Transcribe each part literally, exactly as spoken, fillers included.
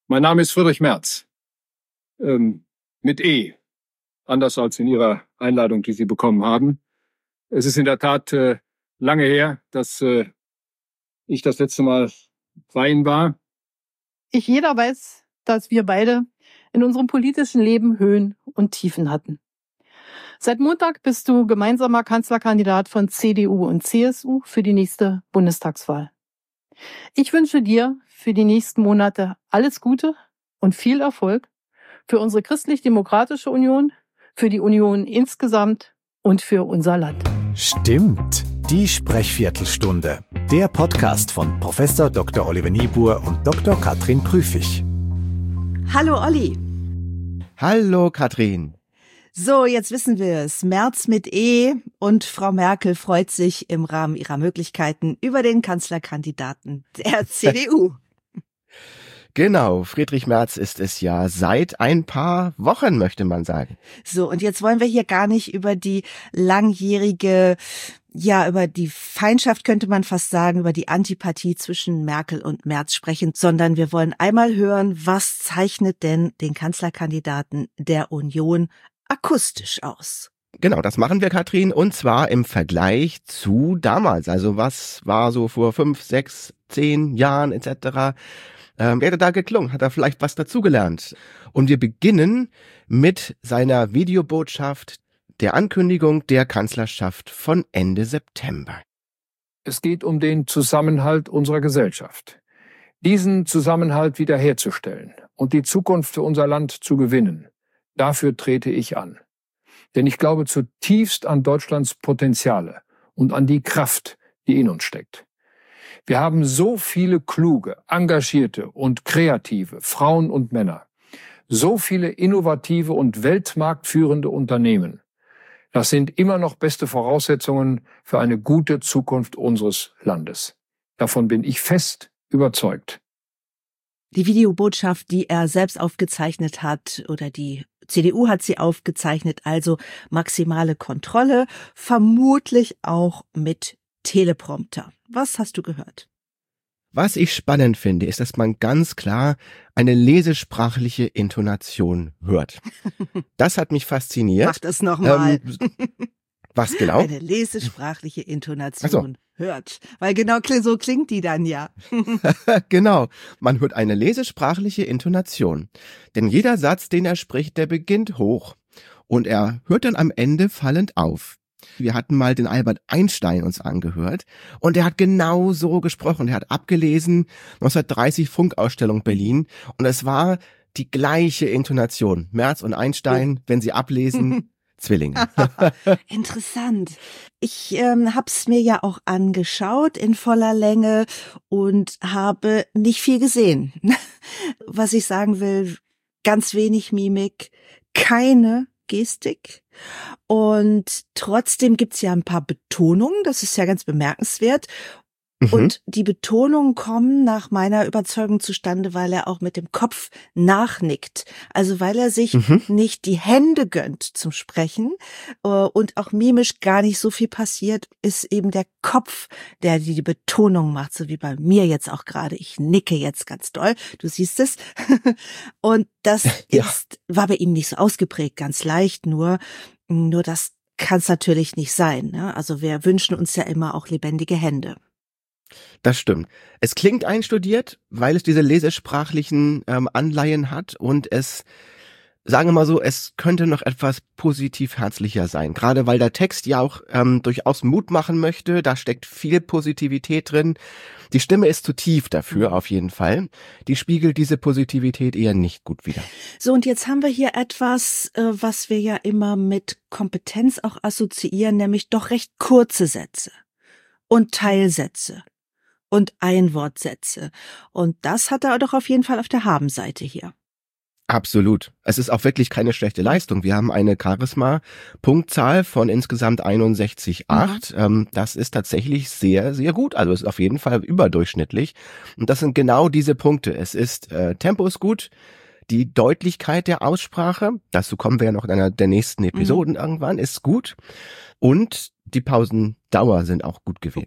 Mein Name ist Friedrich Merz. Ähm, mit E. Anders als in Ihrer Einladung, die Sie bekommen haben. Es ist in der Tat äh, lange her, dass äh, ich das letzte Mal bei Ihnen war. Ich jeder weiß, dass wir beide in unserem politischen Leben Höhen und Tiefen hatten. Seit Montag bist du gemeinsamer Kanzlerkandidat von C D U und C S U für die nächste Bundestagswahl. Ich wünsche dir für die nächsten Monate alles Gute und viel Erfolg für unsere Christlich-Demokratische Union, für die Union insgesamt und für unser Land. Stimmt, die Sprechviertelstunde. Der Podcast von Professor Doktor Oliver Niebuhr und Doktor Katrin Prüfig. Hallo Olli. Hallo Katrin. So, jetzt wissen wir es. Merz mit E und Frau Merkel freut sich im Rahmen ihrer Möglichkeiten über den Kanzlerkandidaten der C D U. Genau, Friedrich Merz ist es ja seit ein paar Wochen, möchte man sagen. So, und jetzt wollen wir hier gar nicht über die langjährige, ja, über die Feindschaft könnte man fast sagen, über die Antipathie zwischen Merkel und Merz sprechen, sondern wir wollen einmal hören, was zeichnet denn den Kanzlerkandidaten der Union akustisch aus? Genau, das machen wir, Katrin, und zwar im Vergleich zu damals. Also was war so vor fünf, sechs, zehn Jahren et cetera. Ähm, wer hat da geklungen? Hat er vielleicht was dazugelernt? Und wir beginnen mit seiner Videobotschaft der Ankündigung der Kanzlerschaft von Ende September. Es geht um den Zusammenhalt unserer Gesellschaft. Diesen Zusammenhalt wiederherzustellen und die Zukunft für unser Land zu gewinnen. Dafür trete ich an. Denn ich glaube zutiefst an Deutschlands Potenziale und an die Kraft, die in uns steckt. Wir haben so viele kluge, engagierte und kreative Frauen und Männer, so viele innovative und weltmarktführende Unternehmen. Das sind immer noch beste Voraussetzungen für eine gute Zukunft unseres Landes. Davon bin ich fest überzeugt. Die Videobotschaft, die er selbst aufgezeichnet hat, oder die C D U hat sie aufgezeichnet, also maximale Kontrolle, vermutlich auch mit Teleprompter. Was hast du gehört? Was ich spannend finde, ist, dass man ganz klar eine lesesprachliche Intonation hört. Das hat mich fasziniert. Mach das nochmal. Ähm, was genau? Eine lesesprachliche Intonation so. hört. Weil genau so klingt die dann ja. Genau, man hört eine lesesprachliche Intonation. Denn jeder Satz, den er spricht, der beginnt hoch. Und er hört dann am Ende fallend auf. Wir hatten mal den Albert Einstein uns angehört und der hat genau so gesprochen. Er hat abgelesen, neunzehnhundertdreißig Funkausstellung Berlin, und es war die gleiche Intonation. Merz und Einstein, wenn sie ablesen, Zwillinge. Interessant. Ich ähm, hab's mir ja auch angeschaut in voller Länge und habe nicht viel gesehen. Was ich sagen will, ganz wenig Mimik, keine Gestik. Und trotzdem gibt's ja ein paar Betonungen, das ist ja ganz bemerkenswert. Mhm. Und die Betonungen kommen nach meiner Überzeugung zustande, weil er auch mit dem Kopf nachnickt. Also weil er sich mhm. nicht die Hände gönnt zum Sprechen und auch mimisch gar nicht so viel passiert, ist eben der Kopf, der die Betonung macht, so wie bei mir jetzt auch gerade. Ich nicke jetzt ganz doll, du siehst es. Und das ja. ist, war bei ihm nicht so ausgeprägt, ganz leicht, nur, nur das kann es natürlich nicht sein. Ne? Also wir wünschen uns ja immer auch lebendige Hände. Das stimmt. Es klingt einstudiert, weil es diese lesesprachlichen ähm, Anleihen hat, und es, sagen wir mal so, es könnte noch etwas positiv herzlicher sein. Gerade weil der Text ja auch ähm, durchaus Mut machen möchte, da steckt viel Positivität drin. Die Stimme ist zu tief dafür, auf jeden Fall. Die spiegelt diese Positivität eher nicht gut wider. So, und jetzt haben wir hier etwas, äh, was wir ja immer mit Kompetenz auch assoziieren, nämlich doch recht kurze Sätze und Teilsätze und Einwortsätze. Und das hat er doch auf jeden Fall auf der Habenseite hier. Absolut. Es ist auch wirklich keine schlechte Leistung. Wir haben eine Charisma-Punktzahl von insgesamt einundsechzig Komma acht. Mhm. Ähm, das ist tatsächlich sehr, sehr gut. Also es ist auf jeden Fall überdurchschnittlich. Und das sind genau diese Punkte. Es ist, äh, Tempo ist gut. Die Deutlichkeit der Aussprache, dazu kommen wir ja noch in einer der nächsten Episoden mhm. irgendwann, ist gut. Und die Pausendauer sind auch gut gewählt. Okay.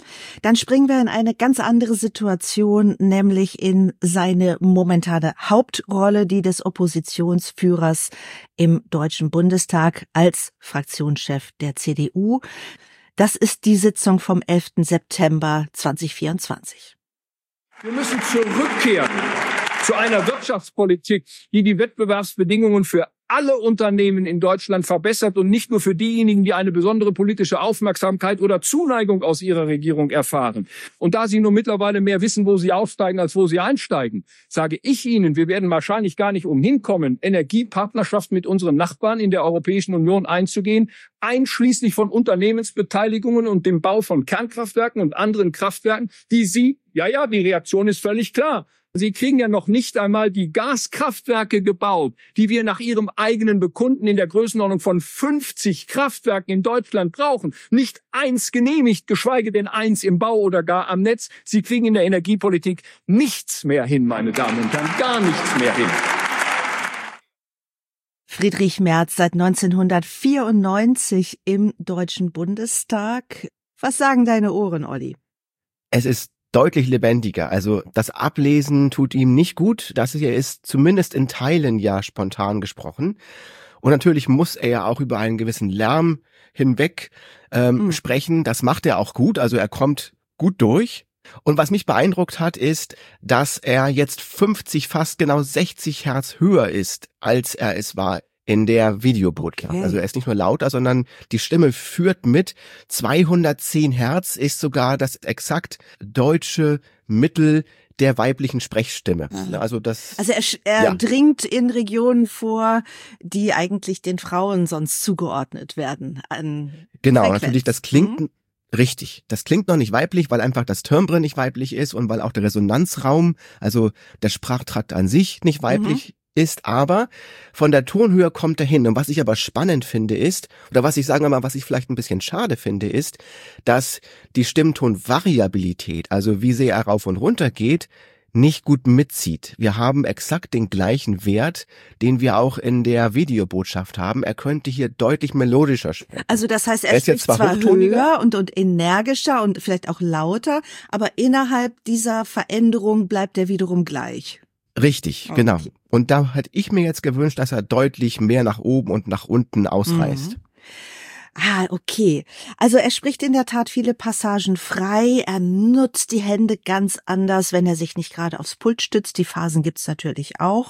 Dann springen wir in eine ganz andere Situation, nämlich in seine momentane Hauptrolle, die des Oppositionsführers im Deutschen Bundestag als Fraktionschef der C D U. Das ist die Sitzung vom elften September zweitausendvierundzwanzig. Wir müssen zurückkehren zu einer Wirtschaftspolitik, die die Wettbewerbsbedingungen für alle Unternehmen in Deutschland verbessert und nicht nur für diejenigen, die eine besondere politische Aufmerksamkeit oder Zuneigung aus ihrer Regierung erfahren. Und da Sie nur mittlerweile mehr wissen, wo Sie aussteigen, als wo Sie einsteigen, sage ich Ihnen, wir werden wahrscheinlich gar nicht umhin kommen, Energiepartnerschaft mit unseren Nachbarn in der Europäischen Union einzugehen, einschließlich von Unternehmensbeteiligungen und dem Bau von Kernkraftwerken und anderen Kraftwerken, die Sie, ja, ja, die Reaktion ist völlig klar. Sie kriegen ja noch nicht einmal die Gaskraftwerke gebaut, die wir nach Ihrem eigenen Bekunden in der Größenordnung von fünfzig Kraftwerken in Deutschland brauchen. Nicht eins genehmigt, geschweige denn eins im Bau oder gar am Netz. Sie kriegen in der Energiepolitik nichts mehr hin, meine Damen und Herren, gar nichts mehr hin. Friedrich Merz seit neunzehnhundertvierundneunzig im Deutschen Bundestag. Was sagen deine Ohren, Olli? Es ist deutlich lebendiger. Also das Ablesen tut ihm nicht gut. Das hier ist zumindest in Teilen ja spontan gesprochen. Und natürlich muss er ja auch über einen gewissen Lärm hinweg ähm, mhm. sprechen. Das macht er auch gut. Also er kommt gut durch. Und was mich beeindruckt hat, ist, dass er jetzt fünfzig, fast genau sechzig Hertz höher ist, als er es war in der Videobotschaft. Okay. Also er ist nicht nur lauter, sondern die Stimme führt mit. zweihundertzehn Hertz ist sogar das exakt deutsche Mittel der weiblichen Sprechstimme. Mhm. Also das. Also er, er ja. dringt in Regionen vor, die eigentlich den Frauen sonst zugeordnet werden. An genau, Frequenz. Natürlich, das klingt mhm. richtig. Das klingt noch nicht weiblich, weil einfach das Timbre nicht weiblich ist und weil auch der Resonanzraum, also der Sprachtrakt an sich nicht weiblich mhm. ist, aber von der Tonhöhe kommt er hin. Und was ich aber spannend finde ist, oder was ich sagen wir mal, was ich vielleicht ein bisschen schade finde, ist, dass die Stimmtonvariabilität, also wie sehr er rauf und runter geht, nicht gut mitzieht. Wir haben exakt den gleichen Wert, den wir auch in der Videobotschaft haben. Er könnte hier deutlich melodischer sprechen. Also das heißt, er, er ist spricht jetzt zwar, zwar höher und, und energischer und vielleicht auch lauter, aber innerhalb dieser Veränderung bleibt er wiederum gleich. Richtig, okay. Genau. Und da hätte ich mir jetzt gewünscht, dass er deutlich mehr nach oben und nach unten ausreißt. Mhm. Ah, okay. Also er spricht in der Tat viele Passagen frei. Er nutzt die Hände ganz anders, wenn er sich nicht gerade aufs Pult stützt. Die Phasen gibt's natürlich auch.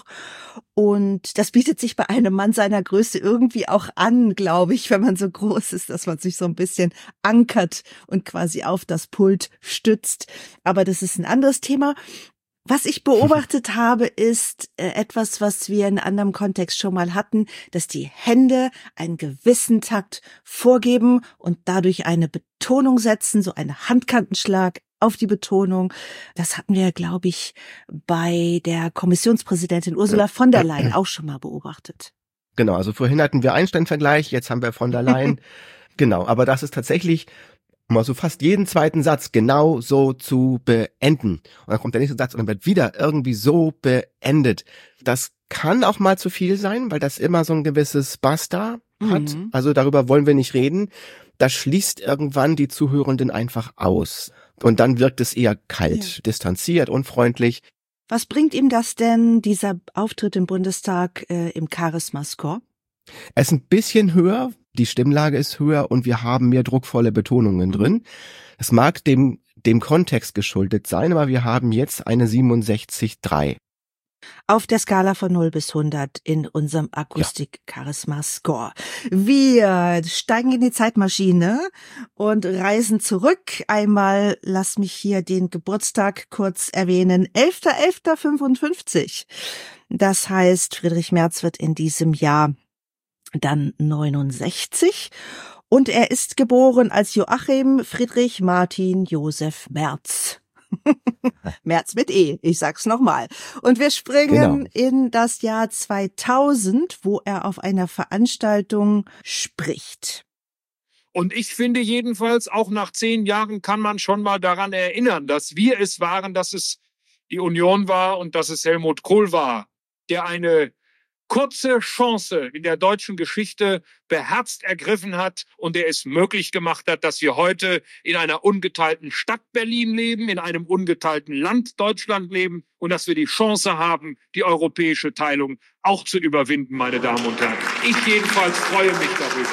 Und das bietet sich bei einem Mann seiner Größe irgendwie auch an, glaube ich, wenn man so groß ist, dass man sich so ein bisschen ankert und quasi auf das Pult stützt. Aber das ist ein anderes Thema. Was ich beobachtet habe, ist äh, etwas, was wir in anderem Kontext schon mal hatten, dass die Hände einen gewissen Takt vorgeben und dadurch eine Betonung setzen, so einen Handkantenschlag auf die Betonung. Das hatten wir, glaube ich, bei der Kommissionspräsidentin Ursula von der Leyen auch schon mal beobachtet. Genau, also vorhin hatten wir Einstein-Vergleich, jetzt haben wir von der Leyen. Genau, aber das ist tatsächlich mal so fast jeden zweiten Satz genau so zu beenden. Und dann kommt der nächste Satz und dann wird wieder irgendwie so beendet. Das kann auch mal zu viel sein, weil das immer so ein gewisses Basta hat. Mhm. Also darüber wollen wir nicht reden. Das schließt irgendwann die Zuhörenden einfach aus. Und dann wirkt es eher kalt, ja. distanziert, unfreundlich. Was bringt ihm das denn, dieser Auftritt im Bundestag äh, im Charisma-Score? Er ist ein bisschen höher. Die Stimmlage ist höher und wir haben mehr druckvolle Betonungen drin. Das mag dem, dem Kontext geschuldet sein, aber wir haben jetzt eine siebenundsechzig Komma drei. Auf der Skala von null bis hundert in unserem Akustik-Charisma-Score. Wir steigen in die Zeitmaschine und reisen zurück. Einmal, lass mich hier den Geburtstag kurz erwähnen. elfter elfter fünfundfünfzig. Das heißt, Friedrich Merz wird in diesem Jahr dann neunundsechzig und er ist geboren als Joachim Friedrich Martin Josef Merz. Merz mit E, ich sag's nochmal. Und wir springen genau. in das Jahr zweitausend, wo er auf einer Veranstaltung spricht. Und ich finde jedenfalls, auch nach zehn Jahren kann man schon mal daran erinnern, dass wir es waren, dass es die Union war und dass es Helmut Kohl war, der eine kurze Chance in der deutschen Geschichte beherzt ergriffen hat und der es möglich gemacht hat, dass wir heute in einer ungeteilten Stadt Berlin leben, in einem ungeteilten Land Deutschland leben und dass wir die Chance haben, die europäische Teilung auch zu überwinden, meine Damen und Herren. Ich jedenfalls freue mich darüber.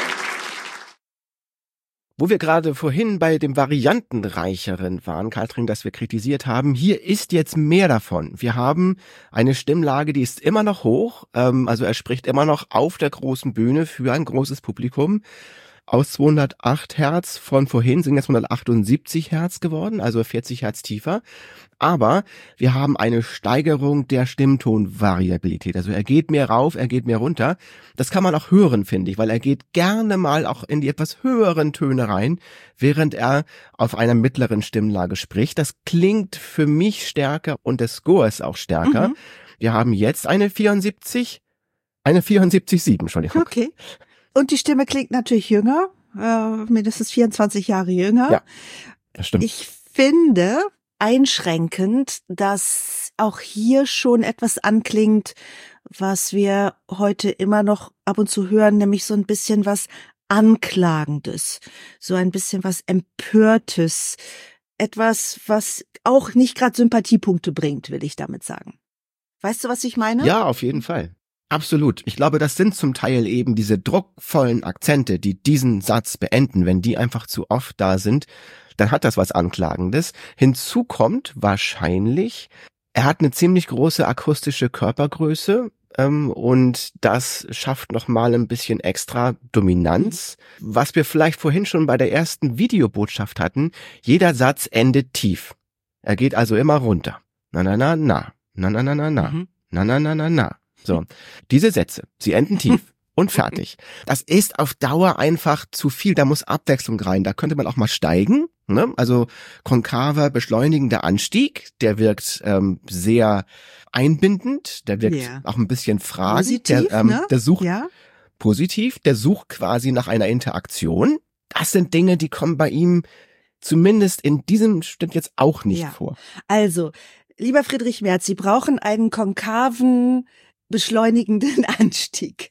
Wo wir gerade vorhin bei dem Variantenreicheren waren, Katrin, das wir kritisiert haben, hier ist jetzt mehr davon. Wir haben eine Stimmlage, die ist immer noch hoch, ähm, also er spricht immer noch auf der großen Bühne für ein großes Publikum. Aus zweihundertacht Hertz von vorhin sind jetzt hundertachtundsiebzig Hertz geworden, also vierzig Hertz tiefer. Aber wir haben eine Steigerung der Stimmtonvariabilität. Also er geht mehr rauf, er geht mehr runter. Das kann man auch hören, finde ich, weil er geht gerne mal auch in die etwas höheren Töne rein, während er auf einer mittleren Stimmlage spricht. Das klingt für mich stärker und der Score ist auch stärker. Mhm. Wir haben jetzt eine vierundsiebzig, eine vierundsiebzig Komma sieben, Entschuldigung. Okay. Und die Stimme klingt natürlich jünger, äh, mindestens vierundzwanzig Jahre jünger. Ja, das stimmt. Ich finde einschränkend, dass auch hier schon etwas anklingt, was wir heute immer noch ab und zu hören, nämlich so ein bisschen was Anklagendes, so ein bisschen was Empörtes, etwas, was auch nicht gerade Sympathiepunkte bringt, will ich damit sagen. Weißt du, was ich meine? Ja, auf jeden Fall. Absolut. Ich glaube, das sind zum Teil eben diese druckvollen Akzente, die diesen Satz beenden. Wenn die einfach zu oft da sind, dann hat das was Anklagendes. Hinzu kommt wahrscheinlich, er hat eine ziemlich große akustische Körpergröße ähm, und das schafft nochmal ein bisschen extra Dominanz. Was wir vielleicht vorhin schon bei der ersten Videobotschaft hatten, jeder Satz endet tief. Er geht also immer runter. Na, na, na, na. Na, na, na, na, na. Mhm. Na, na, na, na, na. So, diese Sätze, sie enden tief und fertig. Das ist auf Dauer einfach zu viel, da muss Abwechslung rein. Da könnte man auch mal steigen, ne? Also konkaver, beschleunigender Anstieg, der wirkt ähm, sehr einbindend, der wirkt yeah. auch ein bisschen fragend. Positiv, der, ähm, ne? der sucht ja. positiv, der sucht quasi nach einer Interaktion. Das sind Dinge, die kommen bei ihm zumindest in diesem Stück jetzt auch nicht ja. vor. Also, lieber Friedrich Merz, Sie brauchen einen konkaven, beschleunigenden Anstieg.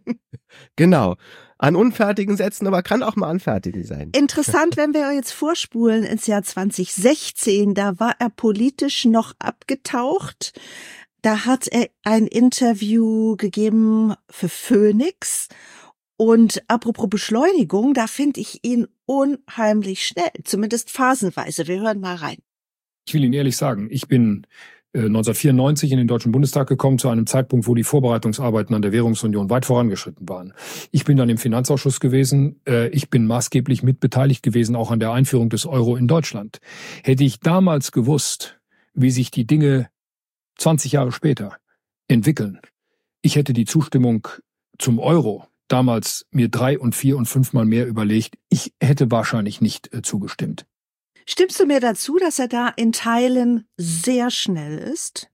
Genau. An unfertigen Sätzen, aber kann auch mal an fertigen sein. Interessant, wenn wir jetzt vorspulen ins Jahr zwanzig sechzehn, da war er politisch noch abgetaucht. Da hat er ein Interview gegeben für Phoenix. Und apropos Beschleunigung, da finde ich ihn unheimlich schnell, zumindest phasenweise. Wir hören mal rein. Ich will Ihnen ehrlich sagen, ich bin neunzehnhundertvierundneunzig in den Deutschen Bundestag gekommen, zu einem Zeitpunkt, wo die Vorbereitungsarbeiten an der Währungsunion weit vorangeschritten waren. Ich bin dann im Finanzausschuss gewesen. Ich bin maßgeblich mitbeteiligt gewesen, auch an der Einführung des Euro in Deutschland. Hätte ich damals gewusst, wie sich die Dinge zwanzig Jahre später entwickeln, ich hätte die Zustimmung zum Euro damals mir drei und vier und fünfmal mehr überlegt. Ich hätte wahrscheinlich nicht äh, zugestimmt. Stimmst du mir dazu, dass er da in Teilen sehr schnell ist?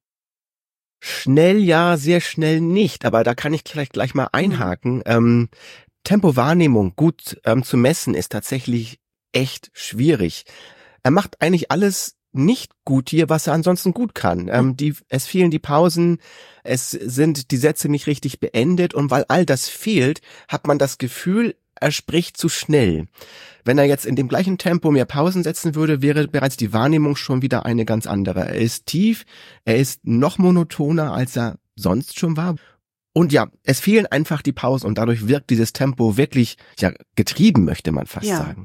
Schnell ja, sehr schnell nicht, aber da kann ich vielleicht gleich mal einhaken. Mhm. Ähm, Tempowahrnehmung gut ähm, zu messen ist tatsächlich echt schwierig. Er macht eigentlich alles nicht gut hier, was er ansonsten gut kann. Ähm, die, es fehlen die Pausen, es sind die Sätze nicht richtig beendet und weil all das fehlt, hat man das Gefühl, er spricht zu schnell. Wenn er jetzt in dem gleichen Tempo mehr Pausen setzen würde, wäre bereits die Wahrnehmung schon wieder eine ganz andere. Er ist tief, er ist noch monotoner, als er sonst schon war. Und ja, es fehlen einfach die Pausen und dadurch wirkt dieses Tempo wirklich, ja, getrieben, möchte man fast ja. sagen.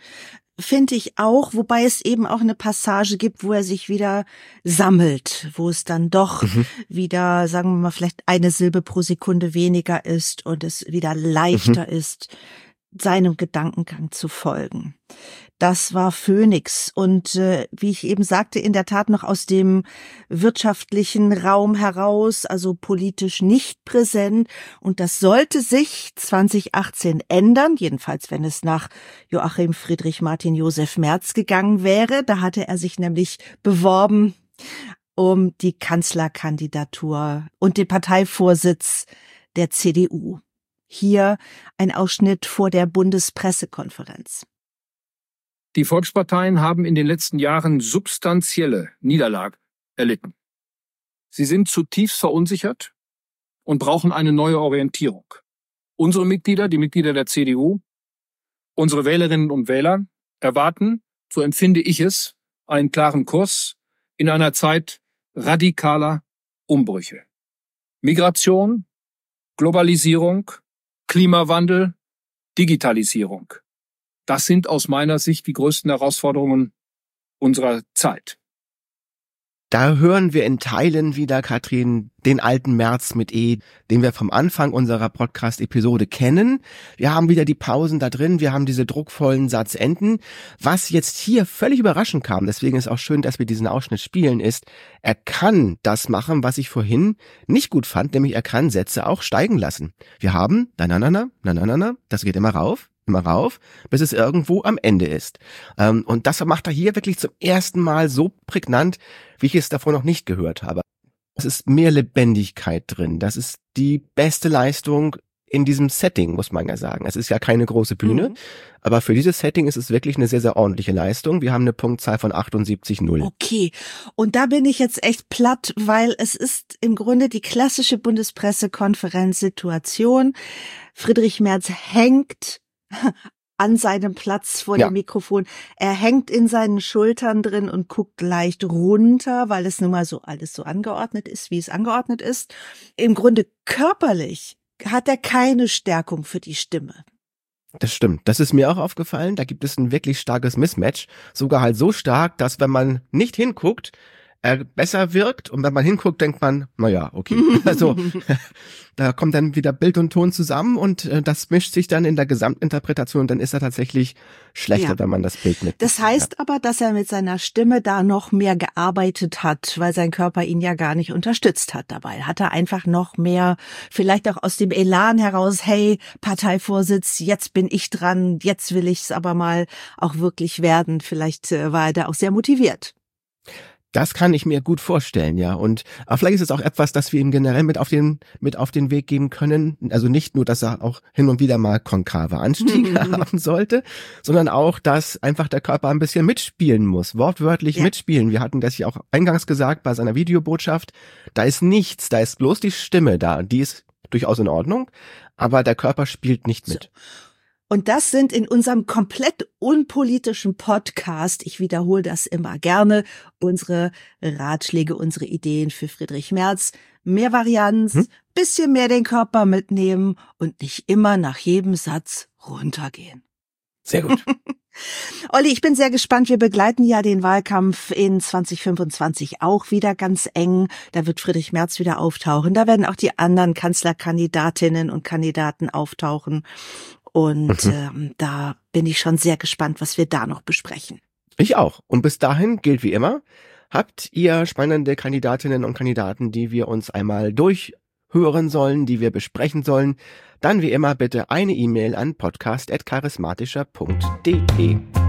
Finde ich auch, wobei es eben auch eine Passage gibt, wo er sich wieder sammelt, wo es dann doch mhm. wieder, sagen wir mal, vielleicht eine Silbe pro Sekunde weniger ist und es wieder leichter mhm. ist, seinem Gedankengang zu folgen. Das war Phoenix und äh, wie ich eben sagte, in der Tat noch aus dem wirtschaftlichen Raum heraus, also politisch nicht präsent. Und das sollte sich zwanzig achtzehn ändern, jedenfalls wenn es nach Joachim Friedrich Martin Joseph Merz gegangen wäre. Da hatte er sich nämlich beworben um die Kanzlerkandidatur und den Parteivorsitz der C D U. Hier ein Ausschnitt vor der Bundespressekonferenz. Die Volksparteien haben in den letzten Jahren substanzielle Niederlagen erlitten. Sie sind zutiefst verunsichert und brauchen eine neue Orientierung. Unsere Mitglieder, die Mitglieder der C D U, unsere Wählerinnen und Wähler erwarten, so empfinde ich es, einen klaren Kurs in einer Zeit radikaler Umbrüche. Migration, Globalisierung, Klimawandel, Digitalisierung. Das sind aus meiner Sicht die größten Herausforderungen unserer Zeit. Da hören wir in Teilen wieder, Katrin, den alten Merz mit E, den wir vom Anfang unserer Podcast-Episode kennen. Wir haben wieder die Pausen da drin, wir haben diese druckvollen Satzenden. Was jetzt hier völlig überraschend kam, deswegen ist auch schön, dass wir diesen Ausschnitt spielen, ist, er kann das machen, was ich vorhin nicht gut fand, nämlich er kann Sätze auch steigen lassen. Wir haben, na na na na, na na na na, das geht immer rauf. immer rauf, bis es irgendwo am Ende ist. Ähm, und das macht er hier wirklich zum ersten Mal so prägnant, wie ich es davor noch nicht gehört habe. Es ist mehr Lebendigkeit drin. Das ist die beste Leistung in diesem Setting, muss man ja sagen. Es ist ja keine große Bühne, mhm. aber für dieses Setting ist es wirklich eine sehr, sehr ordentliche Leistung. Wir haben eine Punktzahl von achtundsiebzig Komma null. Okay, und da bin ich jetzt echt platt, weil es ist im Grunde die klassische Bundespressekonferenzsituation. Friedrich Merz hängt an seinem Platz vor ja. dem Mikrofon. Er hängt in seinen Schultern drin und guckt leicht runter, weil es nun mal so alles so angeordnet ist, wie es angeordnet ist. Im Grunde körperlich hat er keine Stärkung für die Stimme. Das stimmt. Das ist mir auch aufgefallen. Da gibt es ein wirklich starkes Mismatch. Sogar halt so stark, dass wenn man nicht hinguckt, er besser wirkt, und wenn man hinguckt, denkt man, na ja, okay. Also da kommt dann wieder Bild und Ton zusammen und äh, das mischt sich dann in der Gesamtinterpretation und dann ist er tatsächlich schlechter, ja. wenn man das Bild mit. Das heißt ja. aber, dass er mit seiner Stimme da noch mehr gearbeitet hat, weil sein Körper ihn ja gar nicht unterstützt hat dabei. Hat er einfach noch mehr, vielleicht auch aus dem Elan heraus, hey, Parteivorsitz, jetzt bin ich dran, jetzt will ich es aber mal auch wirklich werden. Vielleicht äh, war er da auch sehr motiviert. Das kann ich mir gut vorstellen, ja. Und aber vielleicht ist es auch etwas, das wir ihm generell mit auf den mit auf den Weg geben können. Also nicht nur, dass er auch hin und wieder mal konkave Anstiege haben sollte, sondern auch, dass einfach der Körper ein bisschen mitspielen muss, wortwörtlich ja. mitspielen. Wir hatten das ja auch eingangs gesagt bei seiner Videobotschaft. Da ist nichts, da ist bloß die Stimme da. Die ist durchaus in Ordnung, aber der Körper spielt nicht mit. So. Und das sind in unserem komplett unpolitischen Podcast, ich wiederhole das immer gerne, unsere Ratschläge, unsere Ideen für Friedrich Merz. Mehr Varianz, hm? bisschen mehr den Körper mitnehmen und nicht immer nach jedem Satz runtergehen. Sehr gut. Olli, ich bin sehr gespannt. Wir begleiten ja den Wahlkampf in zwanzig fünfundzwanzig auch wieder ganz eng. Da wird Friedrich Merz wieder auftauchen. Da werden auch die anderen Kanzlerkandidatinnen und Kandidaten auftauchen. Und mhm. ähm, da bin ich schon sehr gespannt, was wir da noch besprechen. Ich auch. Und bis dahin gilt wie immer, habt ihr spannende Kandidatinnen und Kandidaten, die wir uns einmal durchhören sollen, die wir besprechen sollen, dann wie immer bitte eine E-Mail an podcast at charismatischer punkt de.